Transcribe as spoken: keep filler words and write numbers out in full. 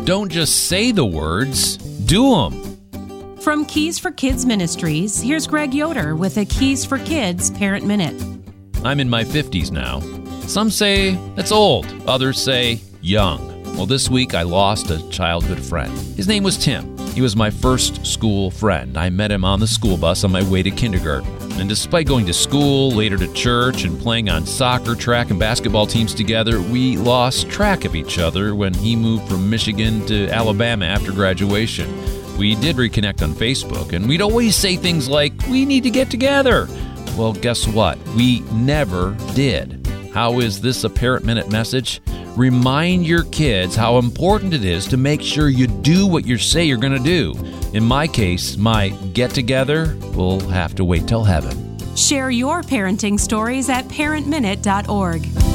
don't just say the words, do them. From Keys for Kids Ministries, here's Greg Yoder with a Keys for Kids Parent Minute. I'm in my fifties now. Some say that's old, others say young. Well, this week I lost a childhood friend. His name was Tim. He was my first school friend. I met him on the school bus on my way to kindergarten. And despite going to school, later to church, and playing on soccer, track, and basketball teams together, we lost track of each other when he moved from Michigan to Alabama after graduation. We did reconnect on Facebook, and we'd always say things like, "We need to get together." Well, guess what? We never did. How is this a Parent Minute message? Remind your kids how important it is to make sure you do what you say you're going to do. In my case, my get-together will have to wait till heaven. Share your parenting stories at parent minute dot org.